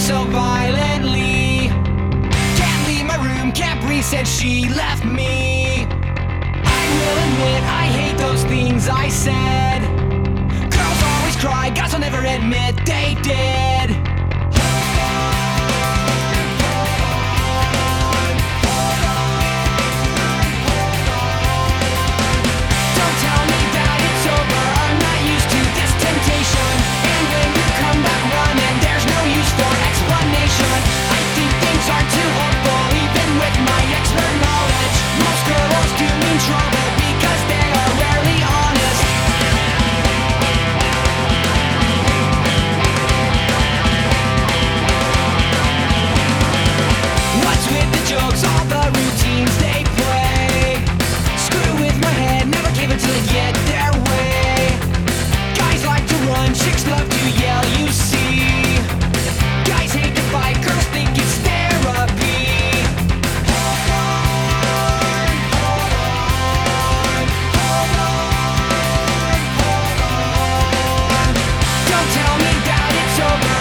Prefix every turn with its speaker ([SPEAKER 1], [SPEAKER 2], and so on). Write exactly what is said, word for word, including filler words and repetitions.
[SPEAKER 1] so violently. Can't leave my room, can't breathe since she left me. I will admit I hate those things I said. Girls always cry, guys will never admit they did. Don't tell me that it's over, I'm not used to this temptation. And when you come back running, there's no use for explanation. I think things are too hopeful, even with my expert knowledge. Most girls do mean trouble because they are rarely honest. What's with the jokes, all the routines they play? Screw with my head, never give it till they get their way. Guys like to run, chicks love to yell, you see. Guys hate to fight, girls think it's therapy. Hold on, hold on, hold on, hold on. Don't tell me that it's over,